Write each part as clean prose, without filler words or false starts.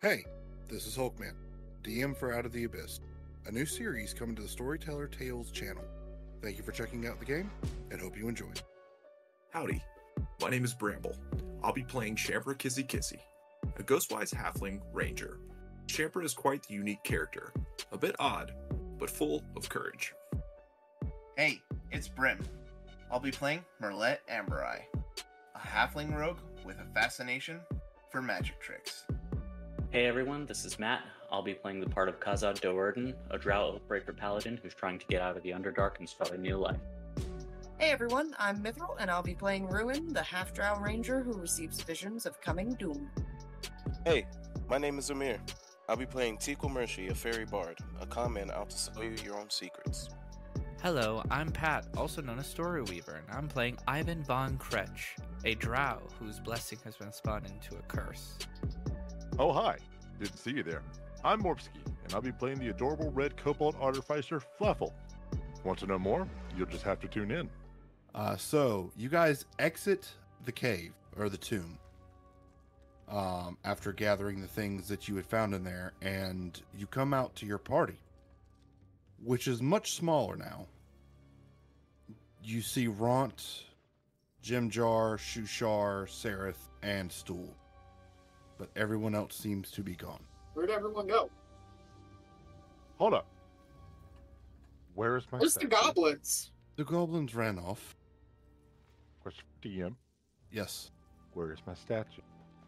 Hey, this is Hulkman, DM for Out of the Abyss, a new series coming to the Storyteller Tales channel. Thank you for checking out the game, and hope you enjoy. Howdy, my name is Bramble. I'll be playing Shampra Kissy Kissy, a Ghostwise Halfling Ranger. Shampra is quite the unique character, a bit odd, but full of courage. Hey, it's Brim. I'll be playing Merlet Amberai, a halfling rogue with a fascination for magic tricks. Hey everyone, this is Matt. I'll be playing the part of Khazad Do'Urden, a Drow Oathbreaker paladin who's trying to get out of the Underdark and start a new life. Hey everyone, I'm Mithril, and I'll be playing Ruin, the half-drow ranger who receives visions of coming doom. Hey, my name is Amir. I'll be playing Tequil Mershi, a fairy bard, a con man out to sell you your own secrets. Hello, I'm Pat, also known as Story Weaver, and I'm playing Ivan von Kretsch, a drow whose blessing has been spun into a curse. Oh hi, didn't see you there. I'm Morpsky, and I'll be playing the adorable red kobold artificer Fluffle. Want to know more? You'll just have to tune in. So you guys exit the cave, or the tomb, after gathering the things that you had found in there, and you come out to your party, which is much smaller now. You see Ront, Jimjar, Shushar, Sereth, and Stool. But everyone else seems to be gone. Where'd everyone go? Hold up. Where's my Where's the statue? goblins? The goblins ran off. Question for DM. Yes. Where's my statue?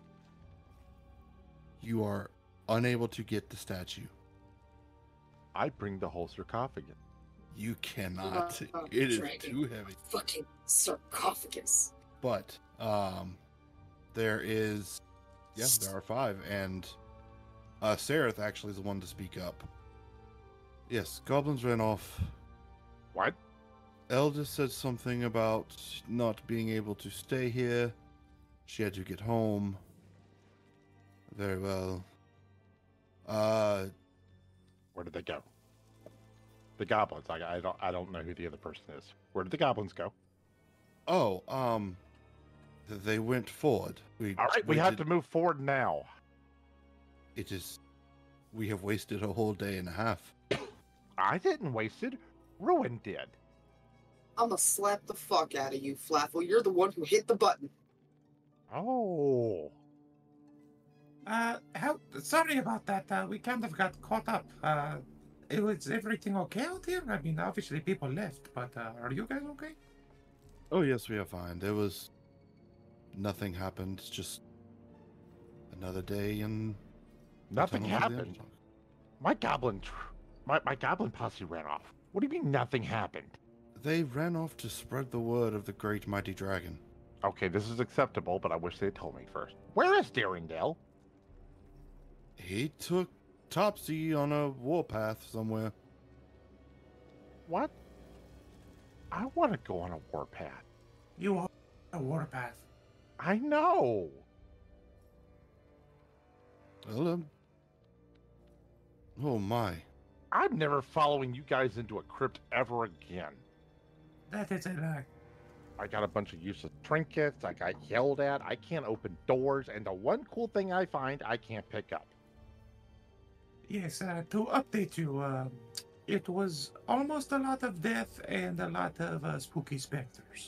You are unable to get the statue. I bring the whole sarcophagus. You cannot. It is too heavy. Fucking sarcophagus. But there is, there are 5, and Sereth actually is the one to speak up. Yes, goblins ran off. What? Elda said something about not being able to stay here. She had to get home. Very well. Where did they go? The goblins. I don't know who the other person is. Where did the goblins go? Oh, they went forward. All right, we have to move forward now. It is. We have wasted a whole day and a half. I didn't waste it. Ruin did. I'ma slap the fuck out of you, Flaffle. You're the one who hit the button. Oh. Sorry about that. We kind of got caught up. Was everything okay out here? I mean, obviously people left, but are you guys okay? Oh yes, we are fine. There was nothing happened. It's just another day and nothing happened. My goblin posse ran off. What do you mean nothing happened? They ran off to spread the word of the great mighty dragon. Okay, this is acceptable, but I wish they had told me first. Where is Darringdale? He took Topsy on a warpath somewhere. What? I want to go on a warpath. You are a warpath. I know. Well, oh my. I'm never following you guys into a crypt ever again. That is a lie. I got a bunch of useless trinkets. I got yelled at. I can't open doors. And the one cool thing I find, I can't pick up. Yes, to update you, it was almost a lot of death and a lot of spooky specters.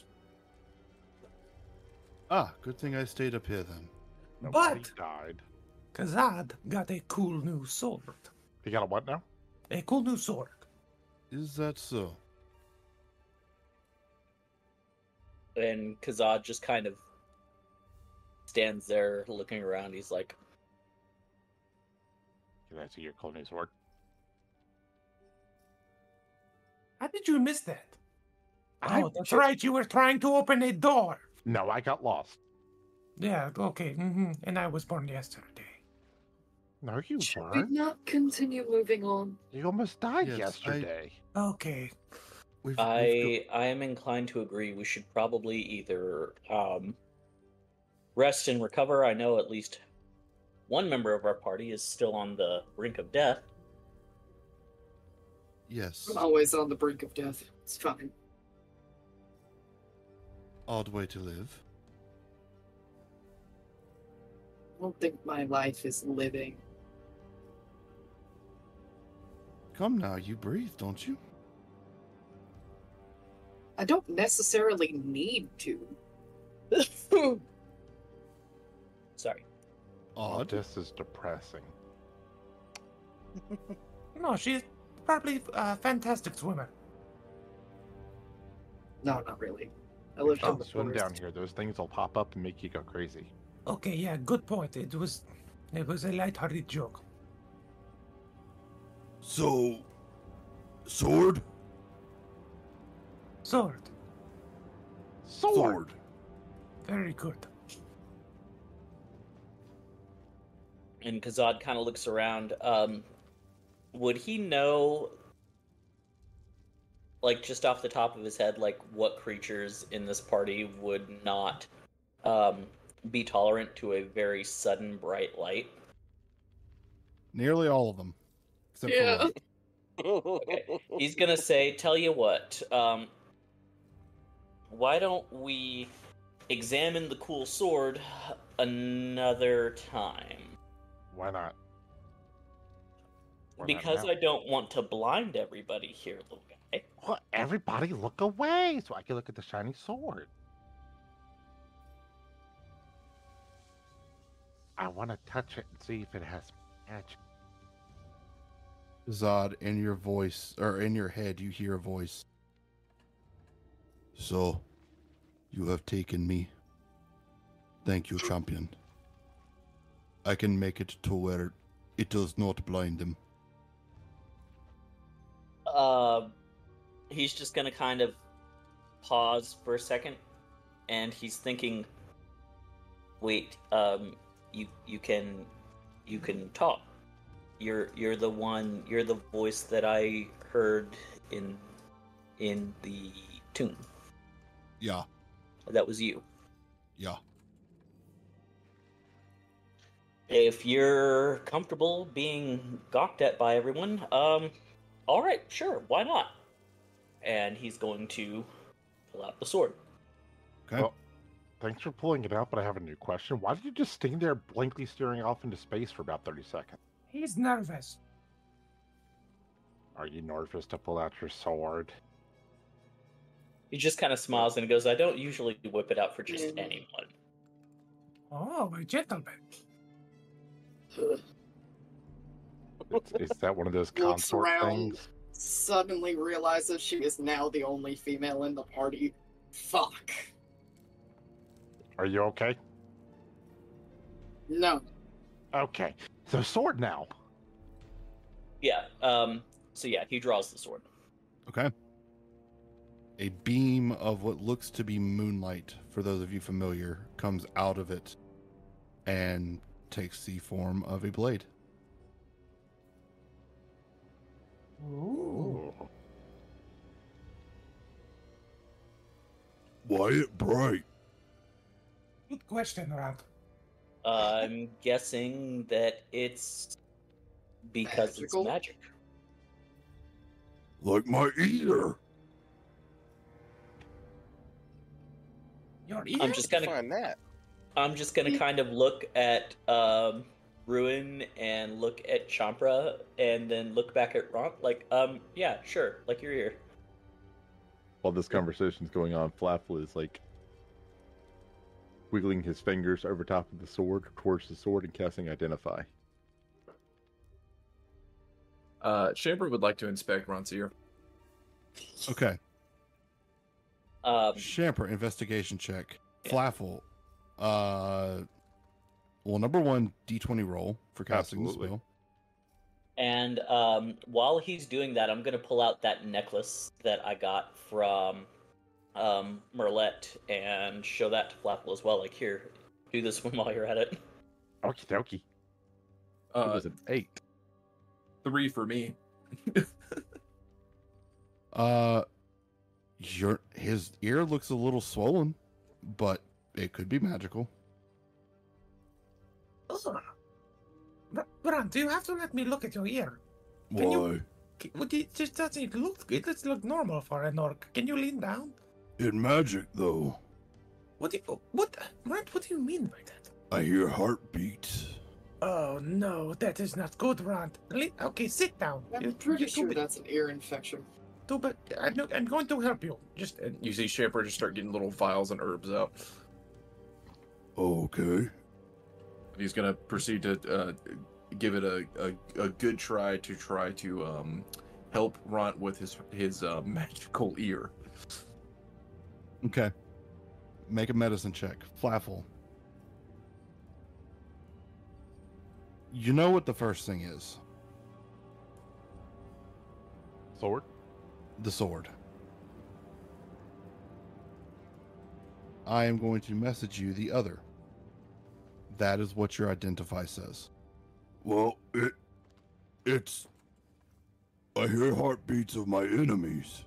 Ah, good thing I stayed up here then. Nobody But died. Khazad got a cool new sword. You got a what now? A cool new sword. Is that so? And Khazad just kind of stands there looking around. He's like, Can I see your cool new sword? How did you miss that? Oh, that's right. You were trying to open a door. No, I got lost. Yeah, okay. Mm-hmm. And I was born yesterday. No, you Should weren't. we not continue moving on? You almost died Yes, yesterday. Okay. I am inclined to agree. We should probably either rest and recover. I know at least one member of our party is still on the brink of death. Yes. I'm always on the brink of death. It's fine. Odd way to live. I don't think my life is living. Come now, you breathe, don't you? I don't necessarily need to. Sorry. Odd. This is depressing. No, she's probably a fantastic swimmer. No, not really. I lived on Don't the swim forest. down here. Those things will pop up and make you go crazy. Okay, yeah, good point. It was a lighthearted joke. So, sword? Sword. Sword. Very good. And Kazad kind of looks around. Would he know, like, just off the top of his head, like, what creatures in this party would not be tolerant to a very sudden bright light? Nearly all of them. Except Yeah. for one. Okay. He's gonna say, tell you what, why don't we examine the cool sword another time? Why not? Why not Because now? I don't want to blind everybody here, little guy. Well, everybody look away so I can look at the shiny sword. I want to touch it and see if it has magic. Zod, in your voice, or in your head, you hear a voice. So, you have taken me. Thank you, champion. I can make it to where it does not blind them. He's just gonna kind of pause for a second, and he's thinking, wait, you can talk. You're the voice that I heard in the tune. Yeah, That was you. yeah. If you're comfortable being gawked at by everyone, all right, sure, why not? And he's going to pull out the sword. Okay. Well, thanks for pulling it out, but I have a new question. Why did you just stand there blankly staring off into space for about 30 seconds? He's nervous. Are you nervous to pull out your sword? He just kind of smiles and goes, I don't usually whip it out for just anyone. Oh, a gentleman. Is that one of those Looks consort around, things? suddenly realizes she is now the only female in the party. Fuck. Are you okay? No. Okay. So sword now. Yeah, so yeah, he draws the sword. Okay. A beam of what looks to be moonlight, for those of you familiar, comes out of it and takes the form of a blade. Ooh. Why it bright? Good question, Rand. I'm guessing that it's because Magical? it's magic. Like my ear. Your ear? I'm just gonna Find that. kind of look at Ruin and look at Champra and then look back at Ront like, yeah, sure, like your ear. While this conversation's going on, Flaffle is like wiggling his fingers over top of the sword towards the sword and casting Identify. Chamber would like to inspect Ront's ear. Okay. Um, Shamper, investigation check. Yeah. Flaffle. Well, number one, D20 roll for casting Absolutely. the spell. And while he's doing that, I'm gonna pull out that necklace that I got from Merlet and show that to Flaffle as well. Like, here, do this one while you're at it. Okie dokie. It was an 8. 3 for me. His ear looks a little swollen, but it could be magical. Oh. Rand, do you have to let me look at your ear? Why? Can you- It just doesn't look. It doesn't look normal for an orc. Can you lean down? In magic, though, Rand, what do you mean by that? I hear heartbeats. Oh no, that is not good, Ront. Okay, sit down. I'm pretty sure that's an ear infection. But I'm going to help you. And you see Shamper just start getting little vials and herbs out. Okay. He's gonna proceed to give it a good try to help Ront with his magical ear. Okay. Make a medicine check. Flaffle. You know what the first thing is? Sword? The sword. I am going to message you the other. That is what your identify says. Well, it's... I hear heartbeats of my enemies.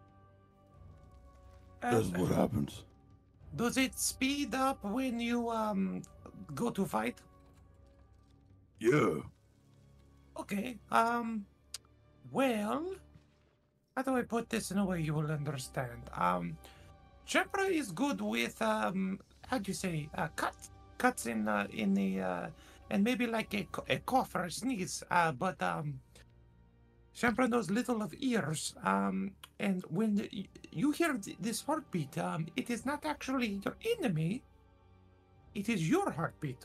That's what happens. Does it speed up when you go to fight? Yeah. Okay. Well, how do I put this in a way you will understand? Chempra is good with how do you say cuts in the and maybe like a cough or a sneeze. But Chempra knows little of ears. And when you hear this heartbeat, it is not actually your enemy. It is your heartbeat.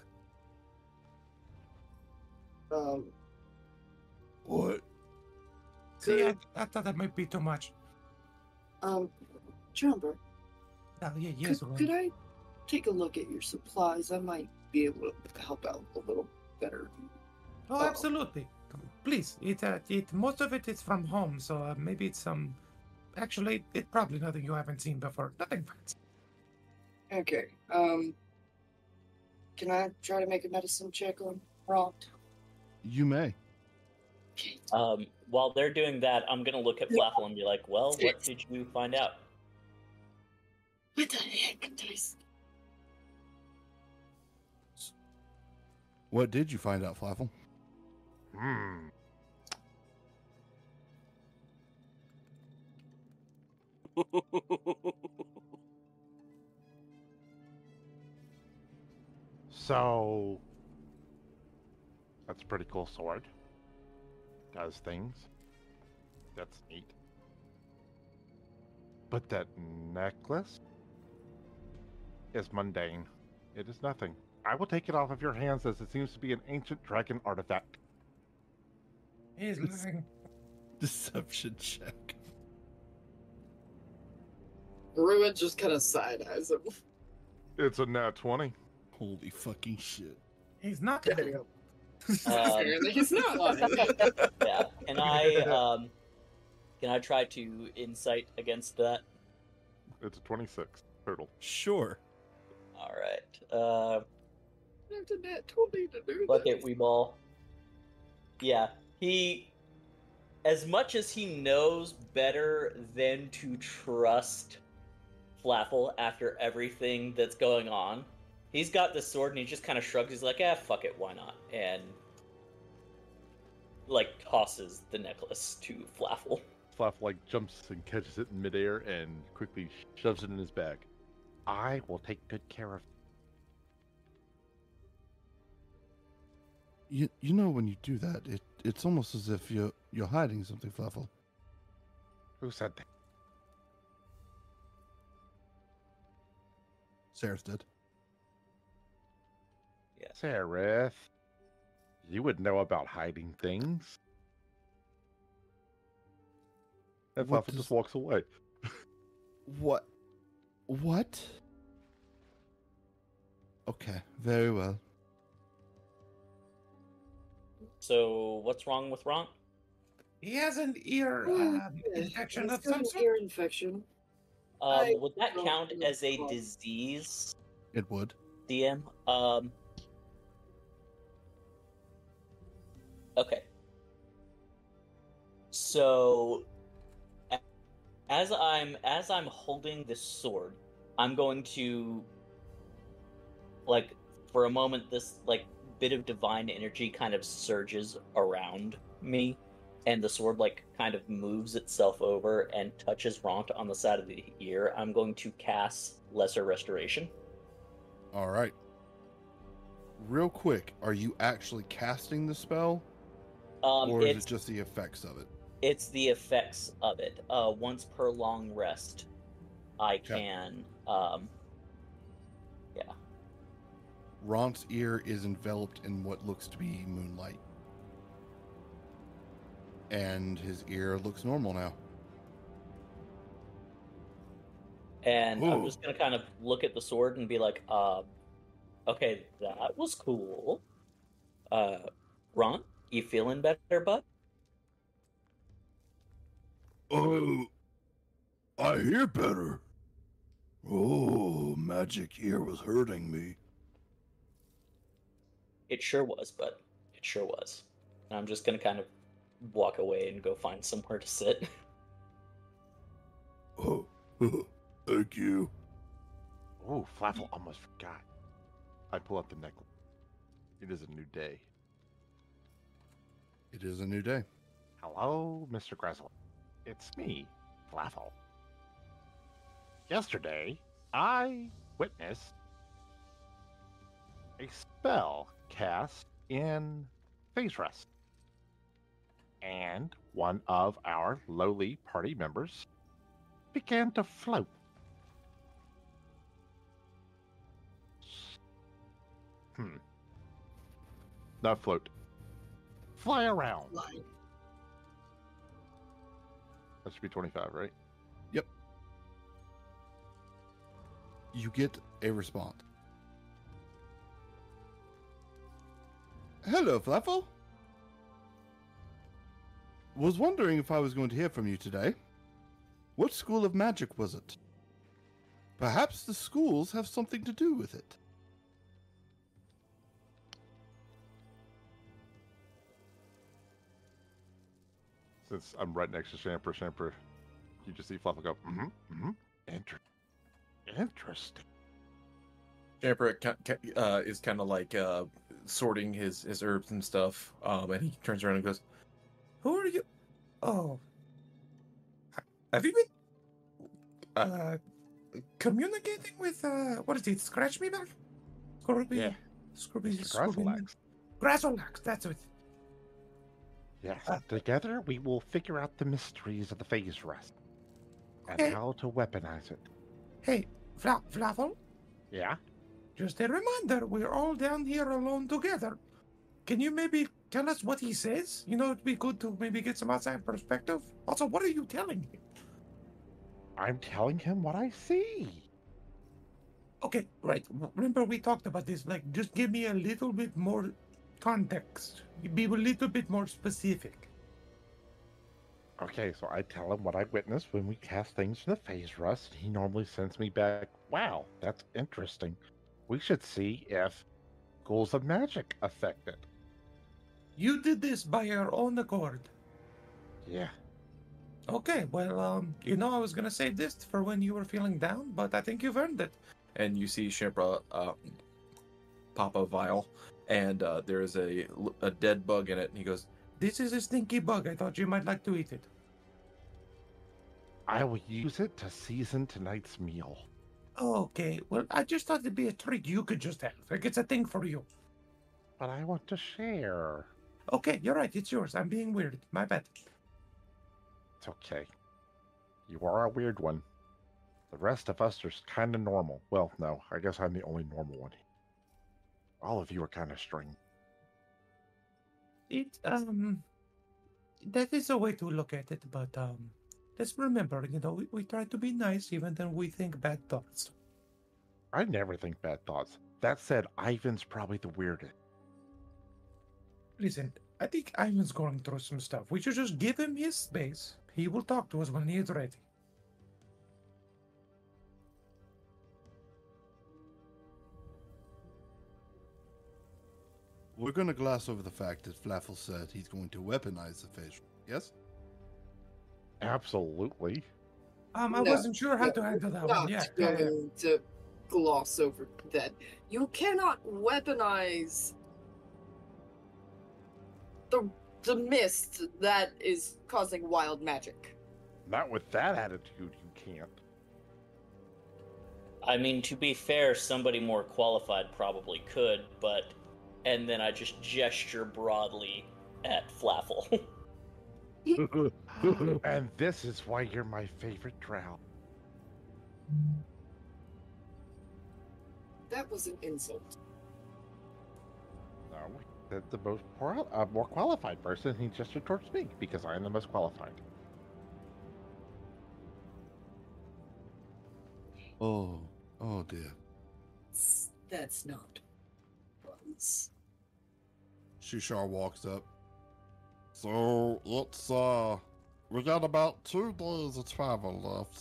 What? See, I thought that might be too much. Jumper, Yes. could I take a look at your supplies? I might be able to help out a little better. Oh, absolutely. Please, it most of it is from home, so maybe it's some. Actually, it's probably nothing you haven't seen before. Nothing fancy. Okay. Can I try to make a medicine check on Ront? You may. While they're doing that, I'm gonna look at Flaffle and be like, "Well, what did you find out?" What the heck, Dice? What did you find out, Flaffle? So, that's a pretty cool sword. Does things. That's neat. But that necklace is mundane. It is nothing. I will take it off of your hands as it seems to be an ancient dragon artifact. He's lying. Deception check. Ruin just kind of side-eyes him. It's a nat 20. Holy fucking shit. He's not There lying. you go. He's not lying. Yeah. Can I try to insight against that? It's a 26 total. Sure. All right. Have to nat 20 to do Look that. at Weeball. Yeah, he, as much as he knows better than to trust Flaffle after everything that's going on, he's got the sword and he just kind of shrugs. He's like, fuck it, why not? And, like, tosses the necklace to Flaffle. Flaff like jumps and catches it in midair and quickly shoves it in his bag. I will take good care of You know when you do that, it's almost as if you're hiding something, Flaffle. Who said that? Sarah did. Yeah. Seraph, you would know about hiding things. And What Flaffle does- just walks away. What? Okay, very well. So, what's wrong with Ron? He has an ear infection of He's got some an sort. ear infection. I Would that don't count know as a what- disease, It would. DM? Okay. So, as I'm holding this sword, I'm going to, like, for a moment, this, like, bit of divine energy kind of surges around me, and the sword, like, kind of moves itself over and touches Ront on the side of the ear. I'm going to cast Lesser Restoration. All right. real quick, are you actually casting the spell, or is it just the effects of it? It's the effects of it. Once per long rest, I can. Yeah. Ront's ear is enveloped in what looks to be moonlight. And his ear looks normal now. And I'm just going to kind of look at the sword and be like, okay, that was cool. Ron, you feeling better, bud? Oh, I hear better. Oh, magic ear was hurting me. It sure was, bud. It sure was. And I'm just going to kind of walk away and go find somewhere to sit. Oh, thank you. Oh, Flaffle almost forgot. I pull up the necklace. It is a new day. It is a new day. Hello, Mr. Gressel. It's me, Flaffle. Yesterday, I witnessed a spell cast in phase rest. And one of our lowly party members began to float. Not float. Fly around. That should be 25, right? Yep. You get a response. Hello, Flaffle. Was wondering if I was going to hear from you today. What school of magic was it? Perhaps the schools have something to do with it. Since I'm right next to Shamper, you just see Fluffle go, interesting. Shamper is kind of like sorting his herbs and stuff, and he turns around and goes, Who are you? Oh. Have you been communicating with what is it? Scratch me back? Scrooby? Yeah. Scrooby. Grassolax. Grassolax, that's it. Yes. Together we will figure out the mysteries of the phase rest. And Okay. how to weaponize it. Hey, Flaffle, Yeah? just a reminder, we're all down here alone together. Can you maybe tell us what he says? You know, it'd be good to maybe get some outside perspective. Also, what are you telling him? I'm telling him what I see. Okay, right. Remember we talked about this. Like, just give me a little bit more context. Be a little bit more specific. Okay, so I tell him what I witnessed when we cast things in the phase rest. He normally sends me back, wow, that's interesting. We should see if schools of magic affect it. You did this by your own accord. Yeah. Okay, well, I was gonna save this for when you were feeling down, but I think you've earned it. and you see Shamper pop a vial, and there is a dead bug in it, and he goes, This is a stinky bug. I thought you might like to eat it. I will use it to season tonight's meal. Okay, well, I just thought it'd be a treat you could just have. Like, it's a thing for you. But I want to share. Okay, you're right. It's yours. I'm being weird. My bad. It's okay. You are a weird one. The rest of us are kind of normal. Well, no, I guess I'm the only normal one. All of you are kind of strange. That is a way to look at it, but, let's remember, we try to be nice even when we think bad thoughts. I never think bad thoughts. That said, Ivan's probably the weirdest. Listen, I think Ivan's going through some stuff. We should just give him his space. He will talk to us when he is ready. We're going to gloss over the fact that Flaffle said he's going to weaponize the fish. Yes? Absolutely. I wasn't sure how to handle that one. Yeah. Going to gloss over that. You cannot weaponize the mist that is causing wild magic. Not with that attitude, you can't. I mean, to be fair, somebody more qualified probably could, but and then I just gesture broadly at Flaffle. And this is why you're my favorite drow. That was an insult. No, that's the most more qualified person. He gestured towards me because I am the most qualified. Oh dear. That's not once. Shushar walks up. So let's we got about 2 days of travel left.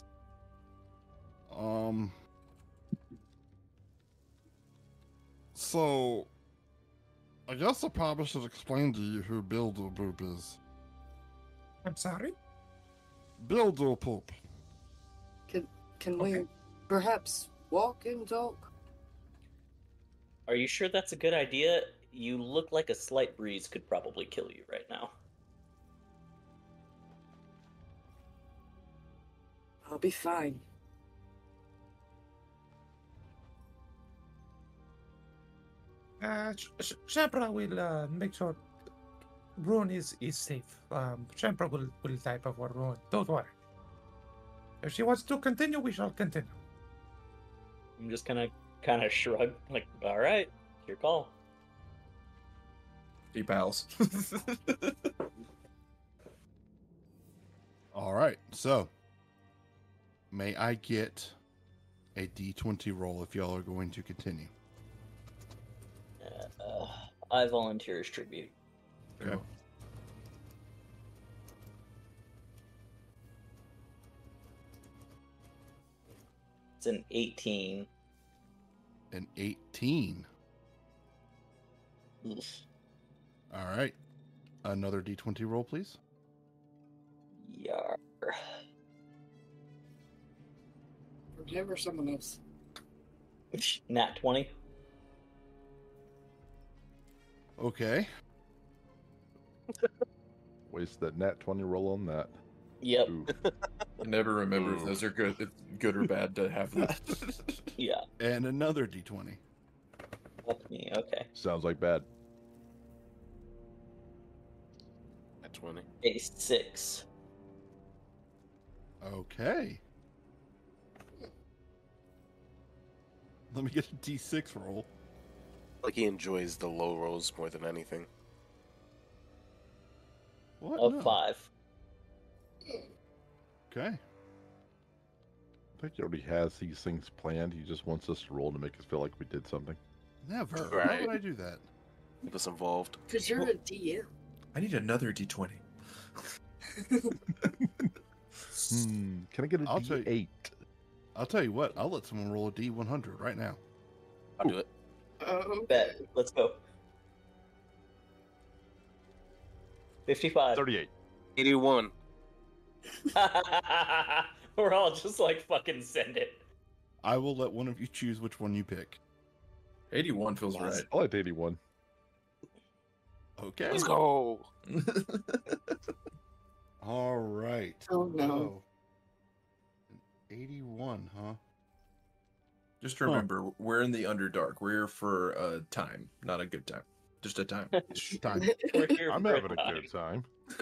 So I guess I probably should explain to you who Bilderpoop is. I'm sorry? Bilderpoop. Can we perhaps walk and talk? Are you sure that's a good idea? You look like a slight breeze could probably kill you right now. I'll be fine. Shambra will make sure Ruin is safe. Shambra will type for Ruin. Don't worry. If she wants to continue, we shall continue. I'm just gonna kind of shrug, like, all right, your call. He bows. All right, so may I get a D20 roll if y'all are going to continue? I volunteer as tribute. Okay. It's an 18. An 18. Oof. All right. Another D20 roll, please. Yar. Remember someone else. Nat 20. Okay. Waste that nat 20 roll on that. Yep. I never remember if those are good or bad to have that. Yeah. And another D20. Fuck me. Okay. Sounds like bad. At 20. A 6. Okay. Let me get a D6 roll. Like he enjoys the low rolls more than anything. What? Of No. 5. Okay. I think he already has these things planned. He just wants us to roll to make us feel like we did something. Never. Why Right. would I do that? Keep us involved. Because you're a DM. I need another D20. Can I get a I'll tell you- D8? I'll tell you what. I'll let someone roll a D100 right now. I'll do it. Bet. Let's go. 55. 38. 81. We're all just like, fucking send it. I will let one of you choose which one you pick. 81 feels right. I like 81. Okay. Let's go. All right. Oh, no. So, 81, huh? Just remember, we're in the Underdark. We're here for a time, not a good time. Just a time. Time. We're here I'm for having a time. good time.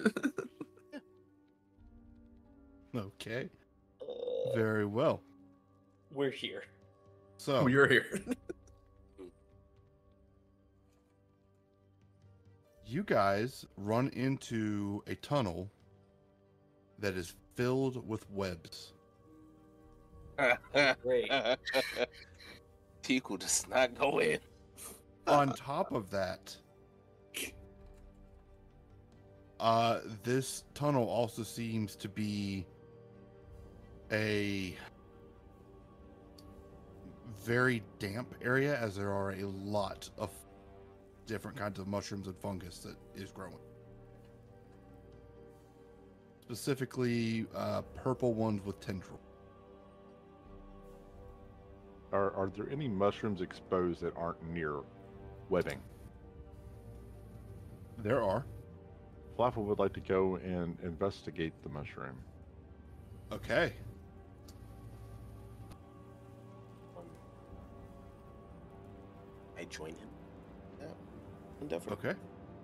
Okay. Very well. We're here. So, You're here. you guys run into a tunnel that is filled with webs. Great. Tiku does not go in. On top of that, this tunnel also seems to be a very damp area, as there are a lot of different kinds of mushrooms and fungus that is growing. Specifically, purple ones with tendril. Are there any mushrooms exposed that aren't near webbing? There are. Flaffle would like to go and investigate the mushroom. Okay. I join him. Yeah. endeavor. Okay.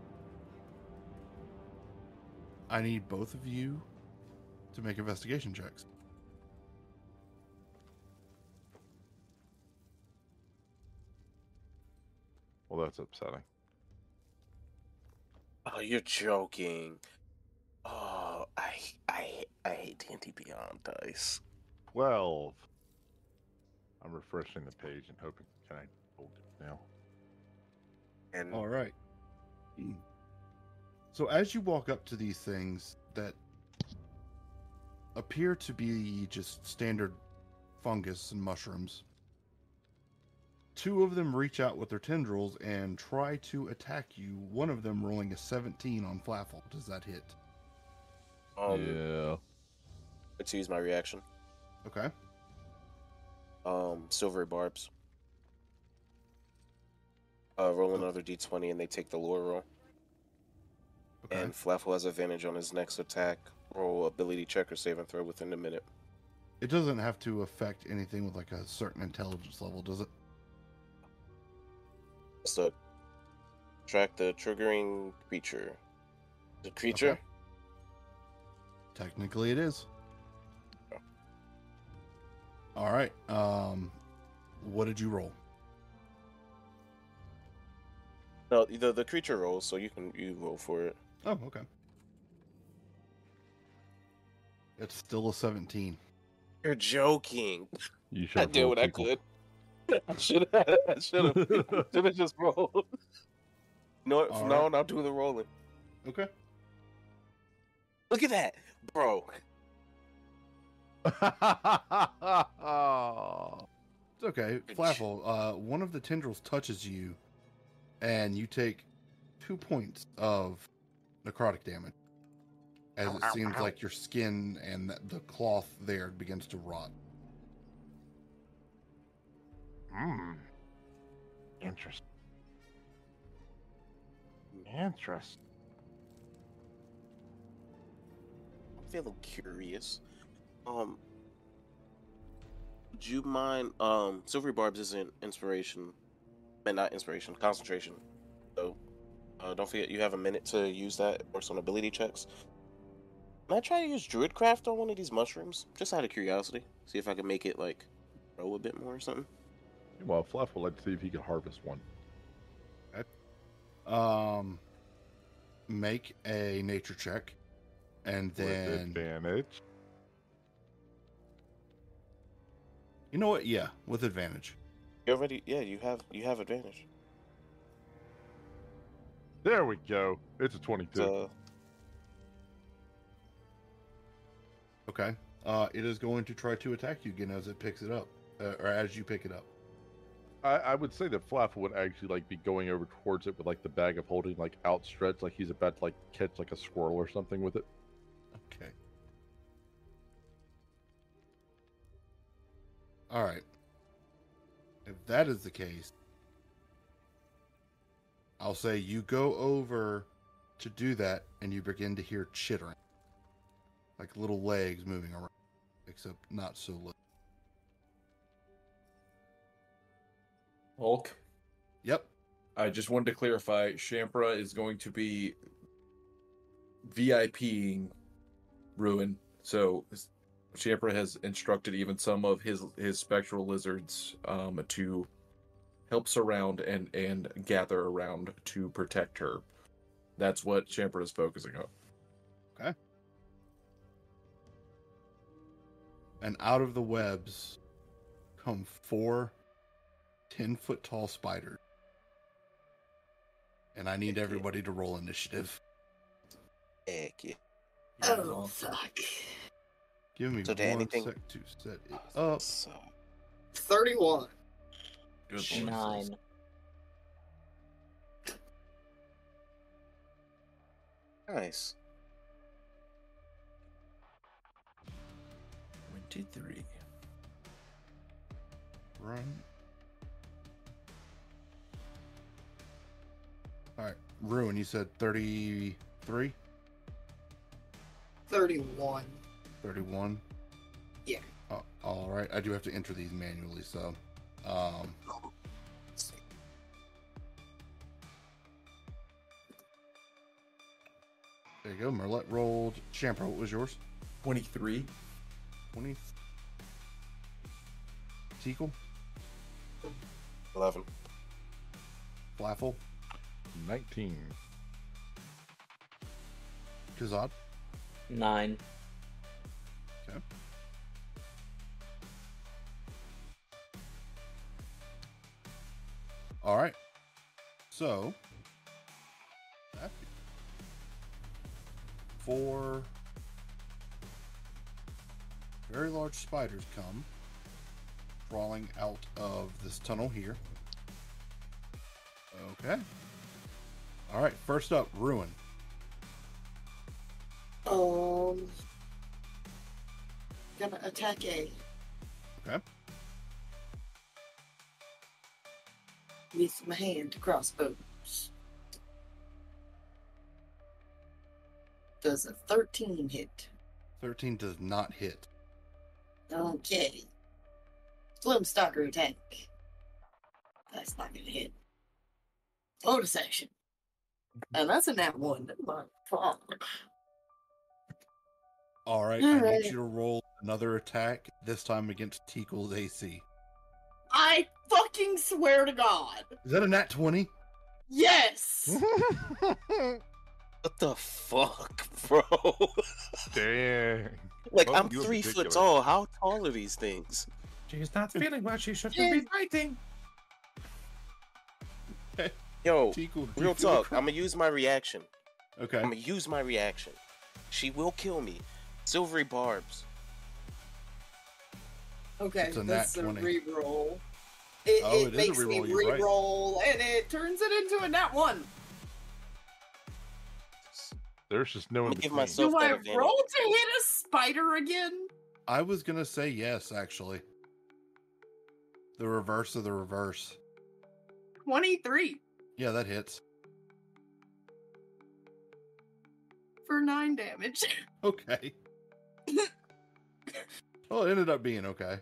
I need both of you to make investigation checks. Well, that's upsetting. Oh, you're joking. Oh, I hate D&D Beyond dice. 12. I'm refreshing the page and hoping can I hold it now. And All right. So as you walk up to these things that appear to be just standard fungus and mushrooms, two of them reach out with their tendrils and try to attack you. One of them rolling a 17 on Flaffle. Does that hit? Yeah. Let's use my reaction. Okay. Silvery barbs. Roll another d20 and they take the lore roll. Okay. And Flaffle has advantage on his next attack. Roll ability check or save and throw within a minute. It doesn't have to affect anything with like a certain intelligence level, does it? So, track the triggering creature. The creature? Okay. Technically it is. All right. What did you roll? No, the creature rolls, so you roll for it. Oh, okay. It's still a 17. You're joking. You I should did what I could. I should have just rolled. No, All from now right. on, I'll do the rolling. Okay. Look at that, bro. It's okay. Flaffle, one of the tendrils touches you, and you take 2 points of necrotic damage. As it seems like your skin and the cloth there begins to rot. Interesting. Interesting. I'm feeling curious. Would you mind? Silvery Barbs isn't inspiration, and not inspiration, concentration. So, don't forget you have a minute to use that. It works on ability checks. Can I try to use Druidcraft on one of these mushrooms? Just out of curiosity. See if I can make it, like, grow a bit more or something. Well, Fluff will let's see if he can harvest one. Make a nature check, and With then advantage. you know what? Yeah, with advantage. You already, yeah, you have advantage. There we go. It's a 22. Okay. It is going to try to attack you again as it picks it up, or as you pick it up. I would say that Flaffle would actually like be going over towards it with like the bag of holding like outstretched, like he's about to like catch like a squirrel or something with it. Okay. All right. If that is the case, I'll say you go over to do that, and you begin to hear chittering, like little legs moving around, except not so little. Hulk. Yep. I just wanted to clarify, Shampra is going to be VIPing Ruin. So Shampra has instructed even some of his spectral lizards to help surround and gather around to protect her. That's what Shampra is focusing on. Okay. And out of the webs come 4 10-foot tall spiders. And I need everybody to roll initiative. Heck yeah. Oh, fuck. Give me So did one anything- sec to set it up. 31. Good 9. Nice. 23. Run. All right, Ruin, you said 33? 31. 31? Yeah. Oh, all right, I do have to enter these manually, so... There you go. Merlet rolled. Shampro, what was yours? 23. 20. Teakle? 11. Flaffle? 19. Kazad? 9. Okay. All right. So, 4 very large spiders come crawling out of this tunnel here. Okay. All right. First up, Ruin. Gonna attack A Okay. with my hand crossbows. Does a 13 hit? 13 does not hit. Okay. Stalker attack. That's not gonna hit. Bonus action. And that's a nat 1. Never mind. Fuck. All right. I need you to roll another attack, this time against Teakle's AC. I fucking swear to God. Is that a nat 20? Yes! What the fuck, bro? Dang. Like, Oh, I'm you're 3 foot ridiculous. tall. How tall are these things? She's not feeling well. She shouldn't be fighting. Yo, Teakle, do you real feel talk. I'm gonna use my reaction. Okay. I'm gonna use my reaction. She will kill me. Silvery barbs. Okay, It's a that's nat a 20. reroll. Oh, it is It a makes me reroll, you're right. reroll, and it turns it into a nat 1. There's just no I'm in gonna give between. myself Do I that advantage. roll to hit a spider again? I was going to say yes, actually. The reverse of the reverse. 23 Yeah, that hits. for 9 damage. Okay. Well, it ended up being okay.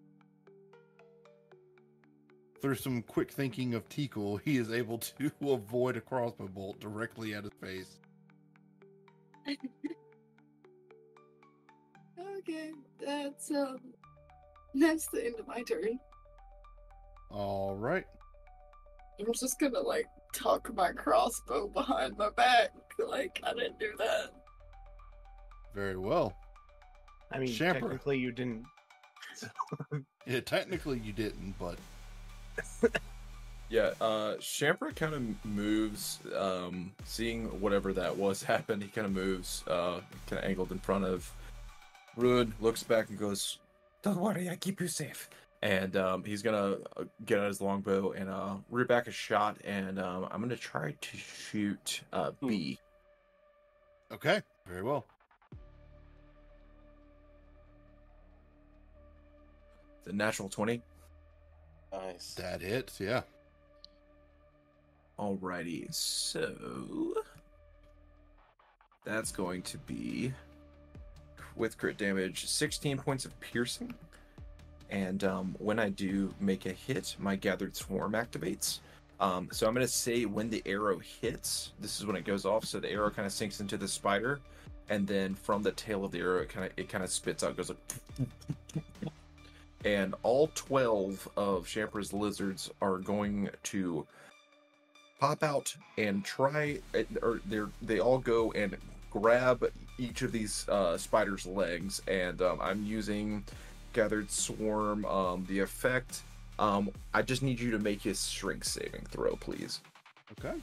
Through some quick thinking of Teakle, he is able to avoid a crossbow bolt directly at his face. Okay, that's the end of my turn. All right. I'm just gonna tuck my crossbow behind my back, like I didn't do that. Very well. I mean, Shampoo. technically you didn't. Yeah, technically you didn't, but Yeah, Shampra kind of moves, seeing whatever that was happen, he kind of moves, kind of angled in front of Ruin, looks back and goes, Don't worry, I keep you safe. and he's gonna get out his longbow and rear back a shot, and I'm gonna try to shoot B. okay. Very well. The natural 20. Nice. That hits, yeah. Alrighty, so that's going to be, with crit damage, 16 points of piercing. And when I do make a hit, my Gathered Swarm activates. So I'm going to say when the arrow hits, this is when it goes off. So the arrow kind of sinks into the spider, and then from the tail of the arrow, it kind of spits out, goes like, and all 12 of Shampra's lizards are going to pop out and try, or they all go and grab each of these spiders' legs, and I'm using Gathered Swarm. The effect, I just need you to make his strength saving throw, please. Okay.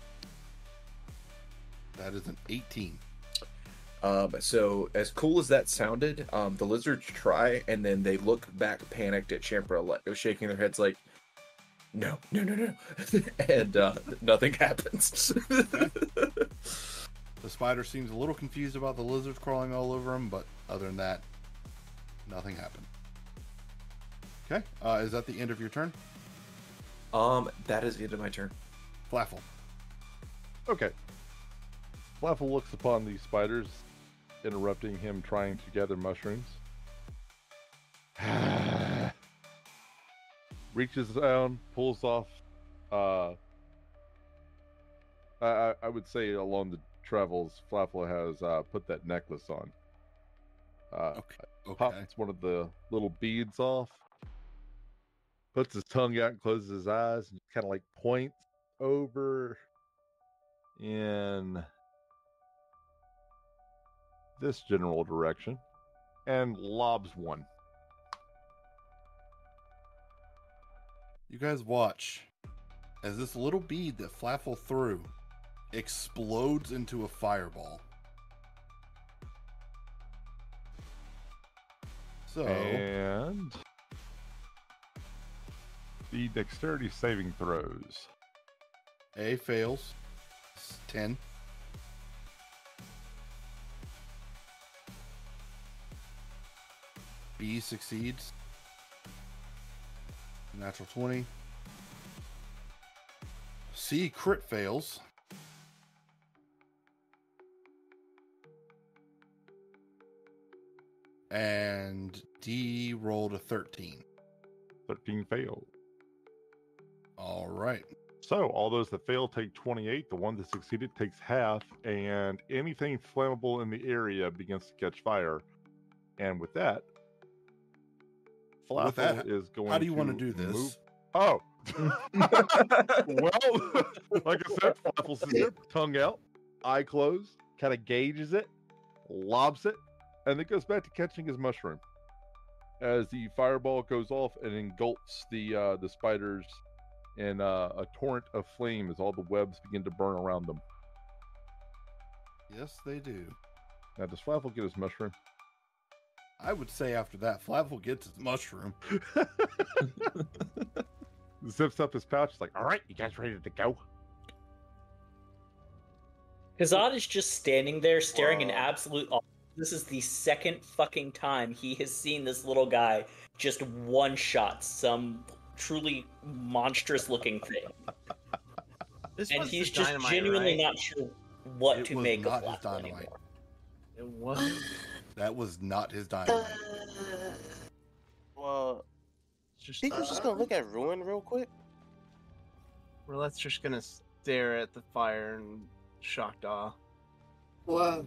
That is an 18. So as cool as that sounded, the lizards try, and then they look back panicked at Shampra, shaking their heads like, no, and nothing happens. The spider seems a little confused about the lizards crawling all over him, but other than that, nothing happened. Okay, is that the end of your turn? That is the end of my turn. Flaffle. Okay. Flaffle looks upon these spiders, interrupting him trying to gather mushrooms. Reaches down, pulls off, I would say along travels, Flaffle has put that necklace on. Okay. Pops one of the little beads off, puts his tongue out and closes his eyes, and kind of like points over in this general direction and lobs one. You guys watch as this little bead that Flaffle threw explodes into a fireball. So, And the dexterity saving throws. A fails. It's 10. B succeeds. Natural 20. C crit fails. And D rolled a 13. 13 failed. All right. So all those that fail take 28. The one that succeeded takes half, and anything flammable in the area begins to catch fire. And with that, Flaffle is going to. How do you want to do this? Move... Oh, well, like I said, Flaffle sits there, tongue out, eye closed, kind of gauges it, lobs it, and then goes back to catching his mushroom. As the fireball goes off and engulfs the spiders in a torrent of flame as all the webs begin to burn around them. Yes, they do. Now, does Flaffle get his mushroom? I would say after that, Flaffle gets his mushroom. Zips up his pouch. He's like, all right, you guys ready to go? Kazad is just standing there staring in absolute awe. This is the second fucking time he has seen this little guy just one-shot some truly monstrous-looking thing. And he's just dynamite, genuinely right? not sure what It to was make of not his Flaffle dynamite. anymore. It wasn't. That was not his dynamite. Well, Just, think we're just gonna look at Ruin real quick. Roulette's just gonna stare at the fire in shocked awe. Whoa.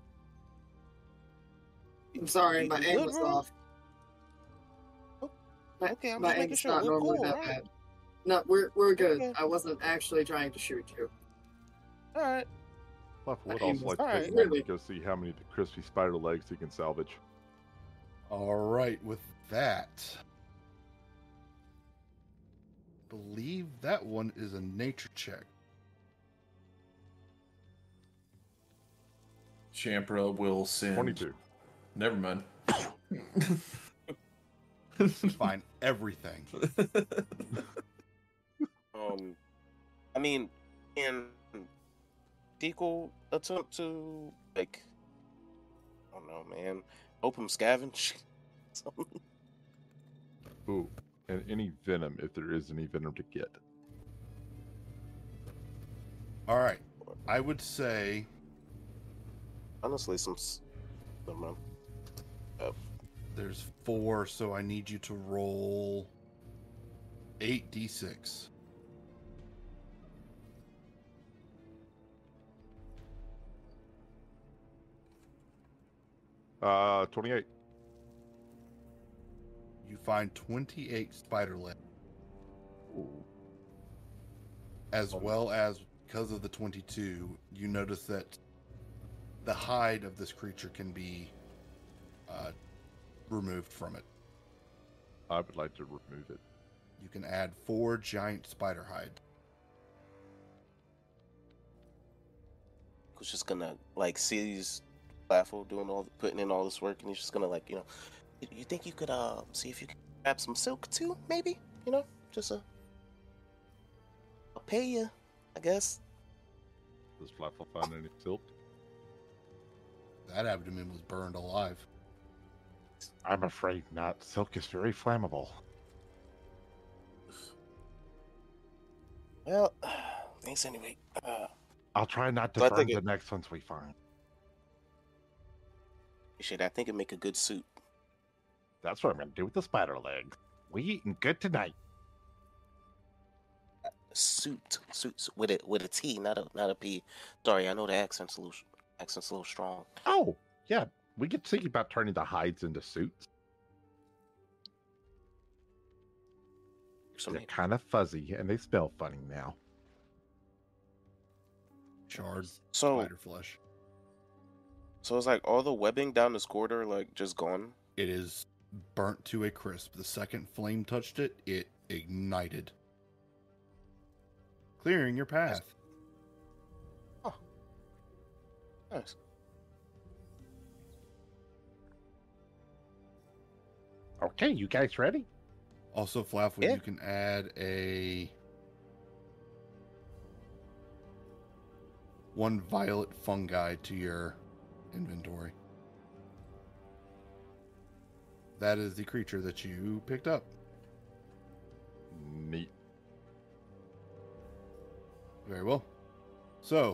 I'm sorry, my You aim good, was Ruin? off. Okay, I'm My just making aim's sure not we're normally cool, that right? bad. No, we're good. Okay. I wasn't actually trying to shoot you. All right. Flaffle would My aim also was like to take a fine. moment Really? to go see how many of the crispy spider legs he can salvage. All right, with that, believe that one is a nature check. Champra will send. 22. Never mind. Find everything. I mean, in equal attempt to like, I don't know, man, open scavenge. Something. Ooh, and any venom if there is any venom to get. All right, I would say Honestly, never mind. there's 4, so I need you to roll 8d6. Uh, 28. You find 28 spider legs, Ooh. as well as, because of the 22, you notice that the hide of this creature can be removed from it. I would like to remove it. You can add 4 giant spider hides. Who's just gonna like see these Flaffle putting in all this work, and he's just gonna like, you think you could see if you can grab some silk too, maybe, just I'll pay you, I guess. Does Flaffle find any silk? That abdomen was burned alive. I'm afraid not. Silk is very flammable. Well, thanks anyway. I'll try not to So I burn think the next ones we find. I think it'd make a good suit. That's what I'm going to do with the spider legs. We eating good tonight. suits with a T, not a P. Sorry, I know the accent's a little strong. Oh, yeah. We get thinking about turning the hides into suits. They're kind of fuzzy, and they smell funny now. Charred So- spider flesh. So it's like all the webbing down this corridor, like, just gone. It is burnt to a crisp. The second flame touched it, it ignited, clearing your path. Nice. Okay, you guys ready? Also, Flaffwood, Yeah. you can add one violet fungi to your inventory. That is the creature that you picked up. Neat. Very well. So,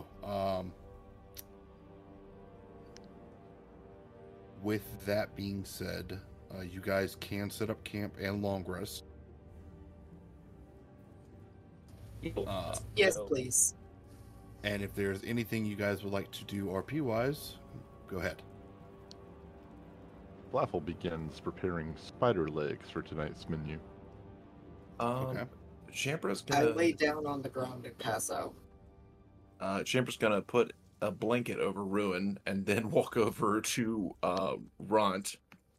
with that being said, you guys can set up camp and long rest. Yes, please. And if there's anything you guys would like to do RP-wise, go ahead. Flaffle begins preparing spider legs for tonight's menu. Okay. Champra's I gonna lay down on the ground and pass out. Champra's gonna put a blanket over Ruin and then walk over to Ront.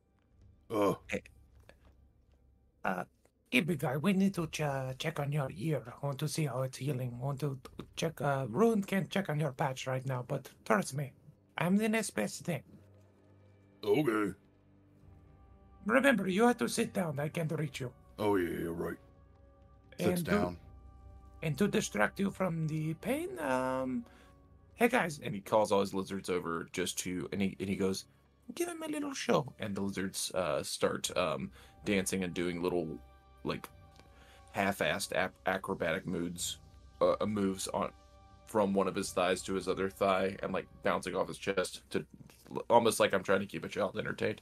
Hey, big guy, we need to check on your ear. I want to see how it's healing. I want to check. Ruin can't check on your patch right now, but trust me, I'm the next best thing. Okay. Remember, you have to sit down. I can't reach you. Oh, yeah, right. Sits down. And to distract you from the pain, hey guys, And he calls all his lizards over just to, and he goes, give him a little show. And the lizards start dancing and doing little, like, half-assed acrobatic moves on from one of his thighs to his other thigh, and like bouncing off his chest to almost like I'm trying to keep a child entertained.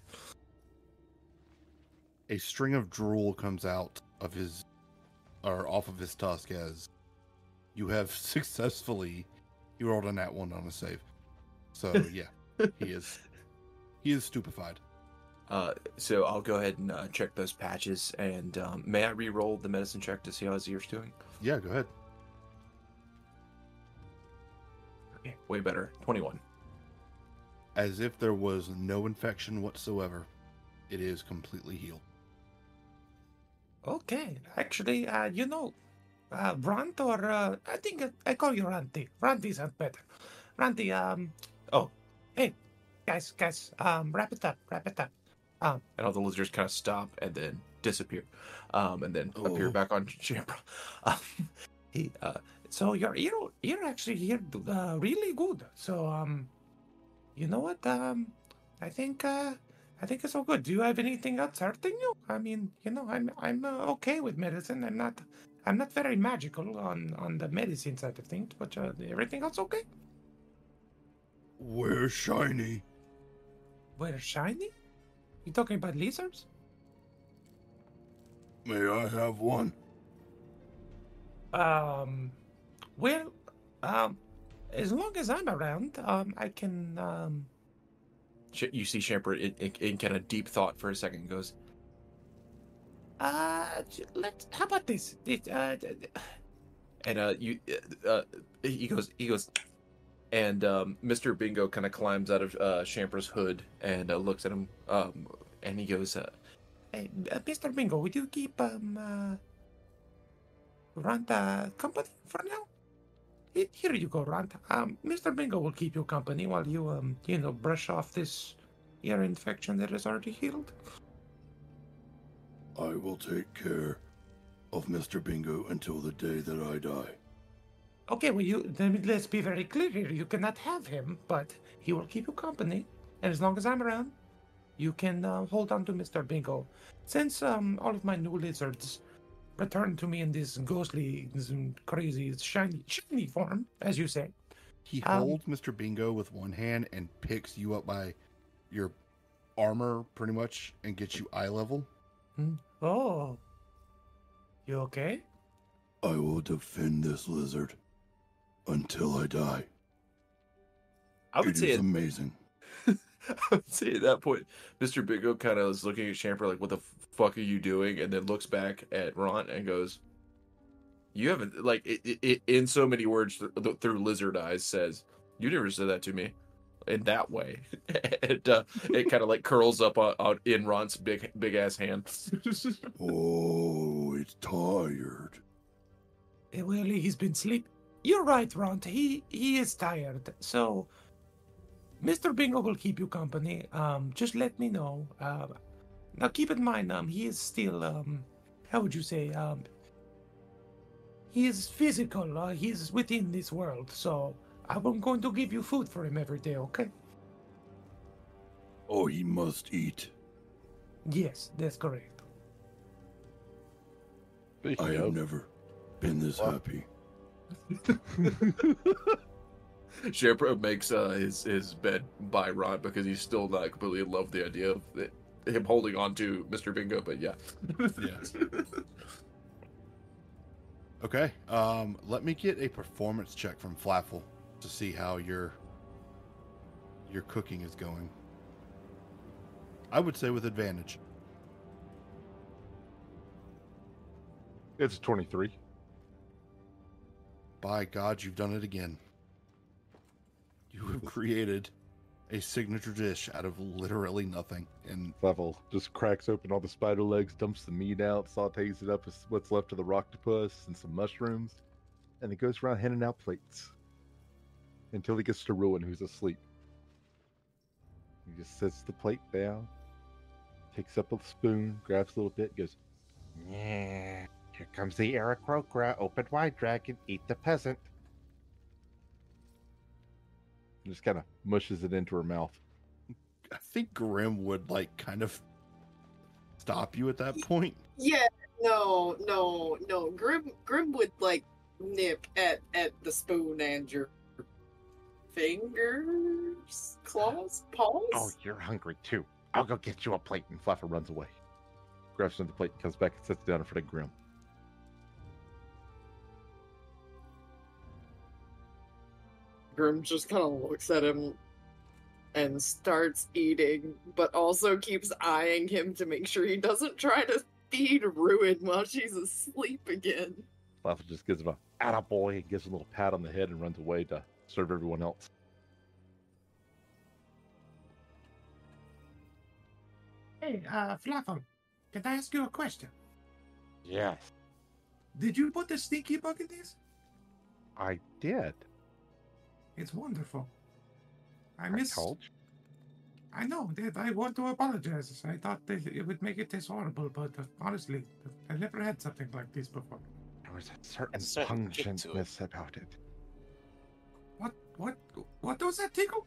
A string of drool comes out of his, or off of his tusk as you have successfully. You rolled a nat 1 on a save, so yeah, he is stupefied. So I'll go ahead and check those patches, and may I re-roll the medicine check to see how his ear's doing? Yeah, go ahead. Okay, way better. 21. As if there was no infection whatsoever, it is completely healed. okay. Actually, Rant or I think I call you Ranty. Ranty sounds better. Ranty, oh, hey, guys, wrap it up. And all the lizards kind of stop and then disappear, and then appear back on Champra. So your ear actually healed really good. So you know what? I think it's all good. Do you have anything else hurting you? I mean, I'm okay with medicine. I'm not very magical on the medicine side of things, but everything else okay? Where's Shiny? Where's Shiny? You talking about lizards? May I have one? Well, as long as I'm around, I can. You see Champra in kind of deep thought for a second and goes, How about this? and he goes, and Mr. Bingo kind of climbs out of Champra's hood and looks at him, and he goes, Hey, Mr. Bingo, would you keep Rant company for now? Here you go, Rant. Mr. Bingo will keep you company while you brush off this ear infection that is already healed. I will take care of Mr. Bingo until the day that I die. Okay, well, let's be very clear here. You cannot have him, but he will keep you company. And as long as I'm around, you can hold on to Mr. Bingo. Since all of my new lizards returned to me in this ghostly, this crazy, shiny form, as you say. He holds Mr. Bingo with one hand and picks you up by your armor, pretty much, and gets you eye level. Oh. You okay? I will defend this lizard until I die. I would It say is amazing. I would say at that point, Mr. Bingo kind of is looking at Champer like, "What the fuck are you doing?" And then looks back at Ron and goes, "You haven't like it in so many words through lizard eyes says, you never said that to me in that way." And it kind of like curls up on in Ron's big ass hand. Oh, it's tired. Well, he's been sleep. You're right, Ron. He is tired. So, Mr. Bingo will keep you company. Just let me know. Now, keep in mind, he is still, how would you say, he is physical. He is within this world. So, I'm going to give you food for him every day, okay? Oh, he must eat. Yes, that's correct. I have never been this happy. Champer makes his bed by Ron because he's still not completely in love with the idea of him holding on to Mr. Bingo, but yeah. Yes. Okay. Let me get a performance check from Flaffle to see how your cooking is going. I would say with advantage. It's 23. By God, you've done it again. You have created a signature dish out of literally nothing. And Level just cracks open all the spider legs, dumps the meat out, sautés it up with what's left of the octopus and some mushrooms, and he goes around handing out plates until he gets to Ruin, who's asleep. He just sets the plate down, takes up a spoon, grabs a little bit, goes, "Yeah, here comes the Aarakocra. Open wide, dragon. Eat the peasant." And just kind of mushes it into her mouth. I think Grim would like kind of stop you at that point. Yeah, no. Grim would like nip at the spoon and your fingers, claws, paws. Oh, you're hungry too. I'll go get you a plate. And Flaffer runs away. Grabs another plate, comes back and sits down in front of Grim. Grim just kind of looks at him and starts eating, but also keeps eyeing him to make sure he doesn't try to feed Ruin while she's asleep again. Flaffer just gives him a attaboy and gives him a little pat on the head and runs away to serve everyone else. Hey, Flaffle, can I ask you a question? Yes, Did you put the stinky bug in this? I did. It's wonderful. I missed. told you. I know that I want to apologize. I thought that it would make it taste horrible, but honestly, I've never had something like this before. There was a certain certain kick to it. pungentness about it. What was that, Tickle?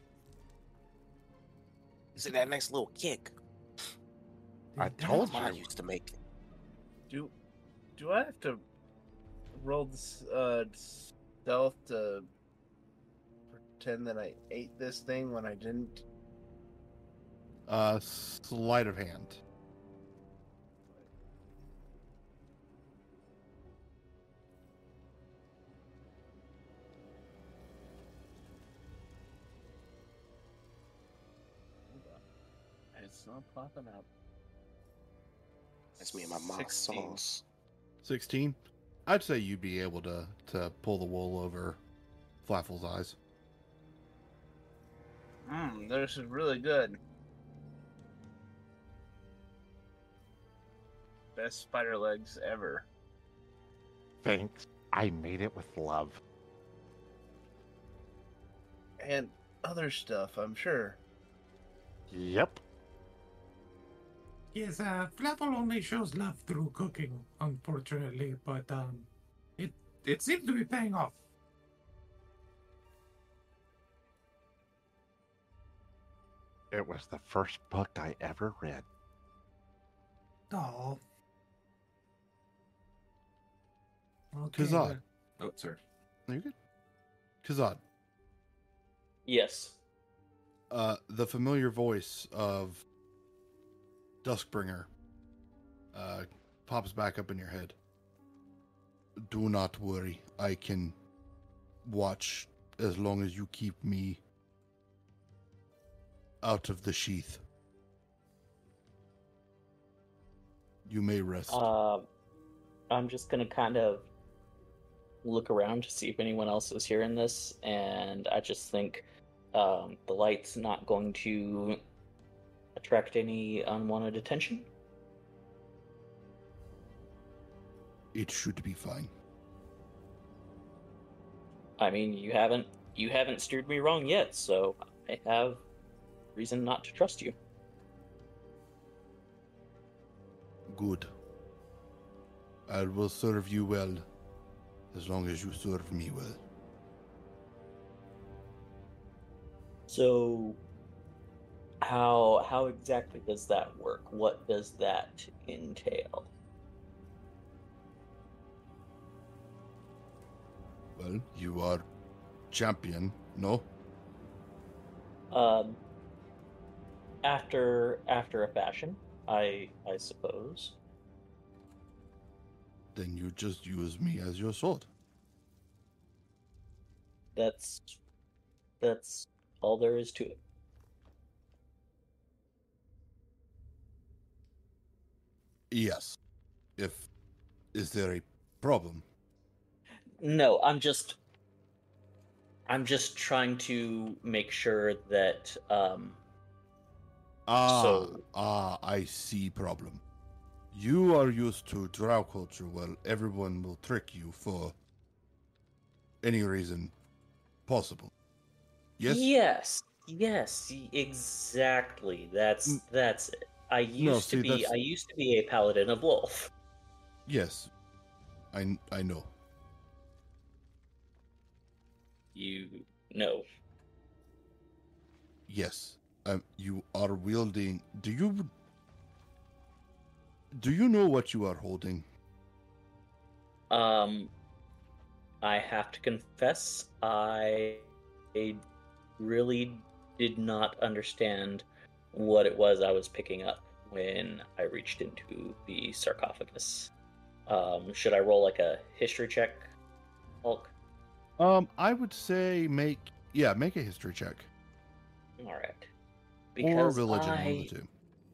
Is it that nice little kick? I told Mom you. used to make. Do I have to roll this stealth to pretend that I ate this thing when I didn't? Sleight of hand. It's not popping up. That's me and my mom's 16. sauce. 16. I'd say you'd be able to pull the wool over Flaffle's eyes. This is really good. Best spider legs ever. Thanks. I made it with love. And other stuff, I'm sure. Yep. Yes, Flaffle only shows love through cooking, unfortunately, but it seems to be paying off. It was the first book I ever read. Oh. Okay. Kazad. Oh, sorry. No, you're good. Kazad. Yes. The familiar voice of Duskbringer pops back up in your head. Do not worry. I can watch as long as you keep me out of the sheath. You may rest. I'm just gonna kind of look around to see if anyone else is hearing this, and I just think the light's not going to attract any unwanted attention. It should be fine. I mean, you haven't steered me wrong yet, so I have reason not to trust you. Good. I will serve you well, as long as you serve me well. So, how exactly does that work? What does that entail? Well, you are champion, no? After a fashion, I suppose. Then you just use me as your sword. That's all there is to it. Yes. Is there a problem? No, I'm just trying to make sure that I see problem. You are used to drow culture where everyone will trick you for any reason possible. Yes? Yes, exactly. That's it. I used to be a paladin of Wolf. Yes. I know. You know. Yes. You are wielding. Do you know what you are holding? I have to confess, I really did not understand what it was I was picking up when I reached into the sarcophagus. Should I roll like a history check, Hulk? I would say make a history check. All right. Or religion, one of the two.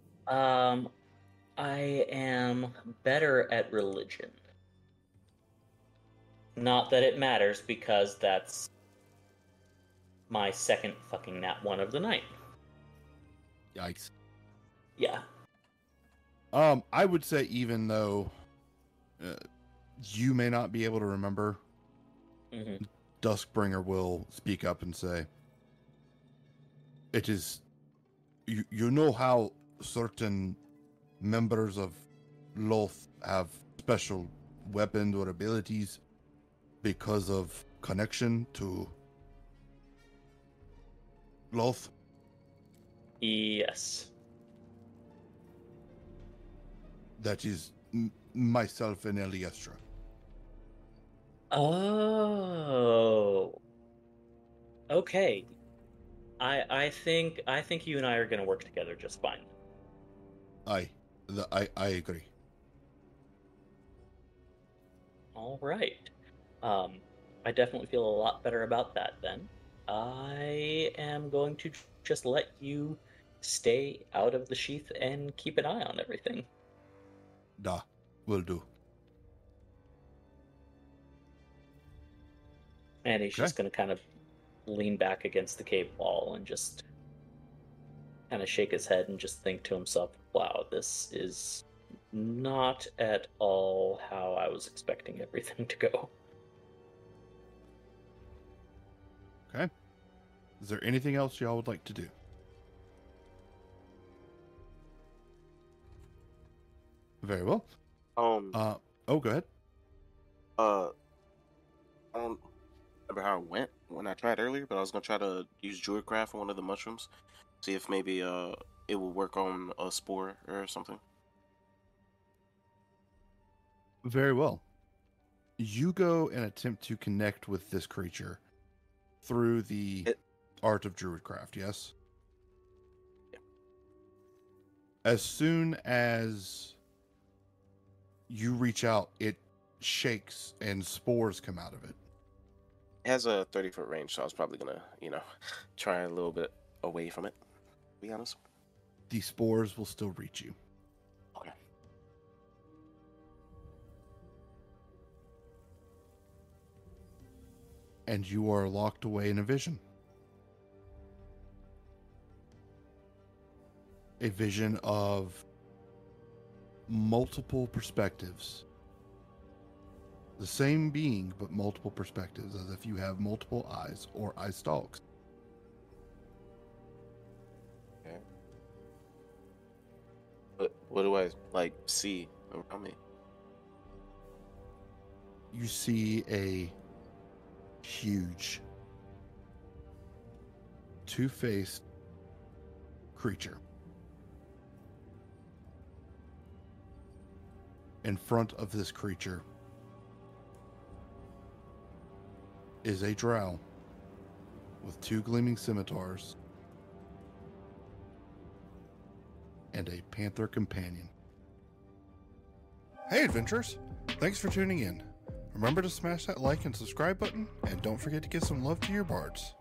I am better at religion. Not that it matters, because that's my second fucking nat one of the night. Yikes. Yeah. I would say even though you may not be able to remember, Duskbringer will speak up and say, it is, you know how certain members of Loth have special weapons or abilities because of connection to Loth? Yes. That is myself and Eliestra. Oh. Okay. I think you and I are going to work together just fine. I agree. All right. I definitely feel a lot better about that then. I am going to just let you stay out of the sheath and keep an eye on everything. Da, will do. And he's just going to kind of lean back against the cave wall and just kind of shake his head and just think to himself, wow, this is not at all how I was expecting everything to go. Okay. Is there anything else y'all would like to do? Very well. Go ahead. I don't remember how it went when I tried earlier, but I was gonna try to use Druidcraft on one of the mushrooms, see if maybe it will work on a spore or something. Very well. You go and attempt to connect with this creature through the art of Druidcraft, yes? Yeah. As soon as you reach out, it shakes and spores come out of it. It has a 30-foot range, so I was probably gonna, try a little bit away from it. To be honest. The spores will still reach you. Okay. And you are locked away in a vision. A vision of multiple perspectives. The same being, but multiple perspectives, as if you have multiple eyes or eye stalks. Okay. What do I, see around me? You see a huge, two-faced creature. In front of this creature is a drow with two gleaming scimitars and a panther companion. Hey adventurers, thanks for tuning in. Remember to smash that like and subscribe button, and don't forget to give some love to your bards.